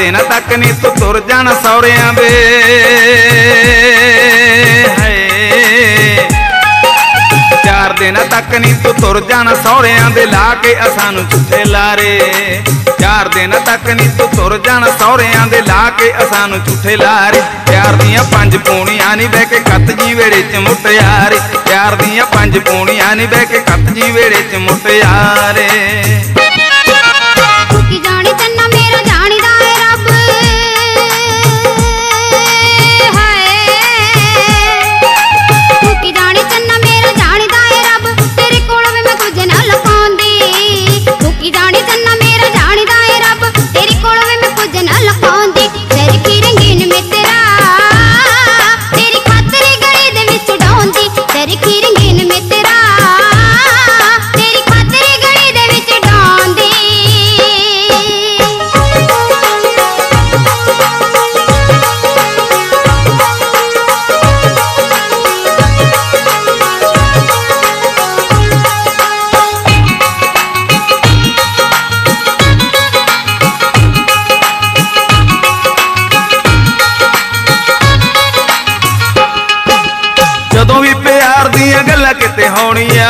दिन तक नी तू तुर जाना सौरियां दे। चार दिन तक नी तू तुर जाना सौरियां दे ला के असानू झूठे लारे। चार दिन तक नी तू तुर जाना सौरियां दे ला के असानू झूठे लारे। प्यार दियां पंज पूणियां नी बह के कत जी वेड़े च मुटियारे। प्यार दियां पंज पूणियां नी बह के कत जी वेड़े च मुटियारे। जदों भी प्यार दियां गल्लां किते होणियां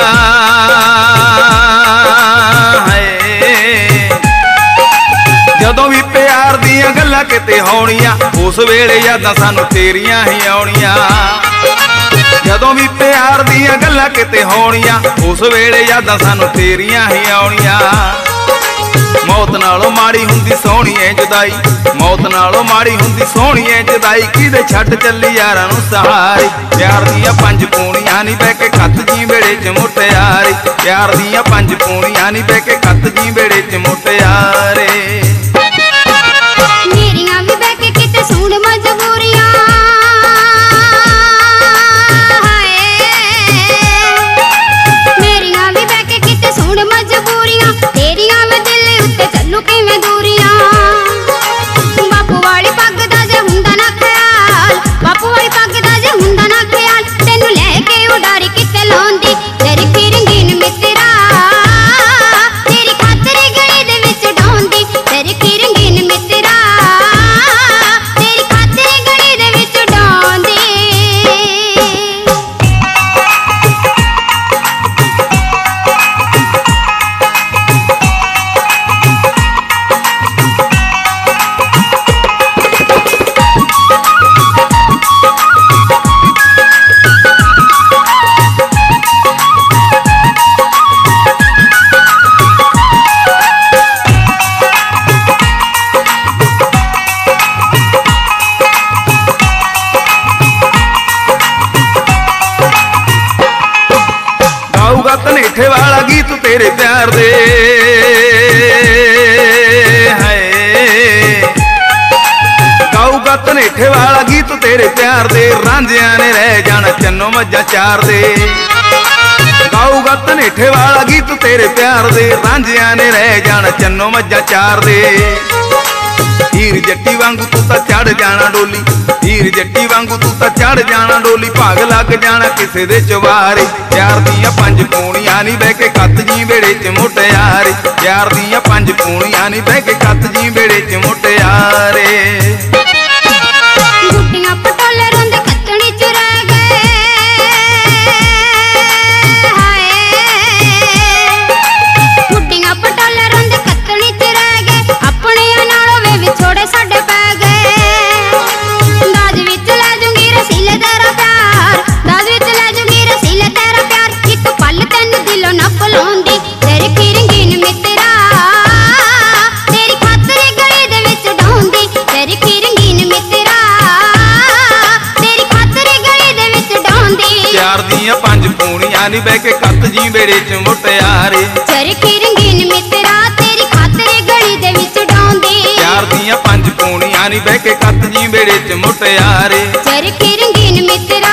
जदों भी प्यार दियां गल्लां किते होणियां उस वेले यादां सानू तेरियां ही आउणियां। जदों भी प्यार दियां गल्लां किते होणियां उस वेले यादां सानू तेरियां ही आउणियां। मौत नालों माड़ी हुंदी सोहणीए जुदाई। मौत नालों माड़ी हुंदी सोहणीए जुदाई किदे छड्ड चली यारां नूं सहारे। प्यार दियां पंज पूणियां नी बह के कत जी वेड़े च मुटियारे। प्यार दियां पंज पूणियां नी बह के कत जी वेड़े च मुटियारे। मेरियां भी बह के किते सुण मजबूरियां मेरियां भी बह के किते सुण मजबूरियां। तेरियां चलू किवें दूरियां। बापू वाली पग दा जे हुंदा ना ख्याल। बापू वाली पग दा जे हुंदा ना ख्याल। तैनू लैके उडारी किते लाउंदी चरखी रंगीन मित्रा। तेरी खातर गली दे विच ढाउंदी चरखी रंगीन मित्रा। तेरी खातर गली दे विच ढाउंदी। धनेठे वाला गीत तेरे प्यार दे गाऊगा धनेठे वाला गीत तेरे प्यार दे। रांझिया ने रह जाना चन्नो मज्जा चार दे। गाऊगा धनेठे वाला गीत तेरे प्यार दे। रांझिया ने रह जाना चन्नो मज्जा चार दे। हीर जट्टी वांगू तू तां चढ़ जाना डोली। हीर जट्टी वांगू तू तां चढ़ जाना डोली। भाग लग जाना किसे दे चवारे। प्यार दियां पंज पूणियां नी बह के कत जी वेड़े च मुटियारे। प्यार दियां पंज पूणियां नी बह के कत जी वेड़े च मुटियारे। गुड्डियां पटोले रोंदे कतणी च रह गए। गुड्डियां पटोले रोंदे कतणी च रह गए। अपने नालों वे विछोड़े साडे पै गए। दाज विच लै जूंगी रसीले तेरा प्यार। दाज विच लै जूंगी रसीले तेरा प्यार। इक पल तैनू दिलों ना भुलाउंदी चरखी रंगीन मित्रा। तेरी खातर गली दे विच ढाउंदी चरखी रंगीन मित्रा। तेरी खातर गली दे विच ढाउंदी। प्यार दियां पंज पूणियां नी बह के कत जी वेड़े च मुटियारे। चरखी रंगीन मित्रा। तेरी खातर गली दे विच ढाउंदी। प्यार दियां पंज पूणियां नी बह के कत जी वेड़े च मुटियारे। चरखी रंगीन मित्रा।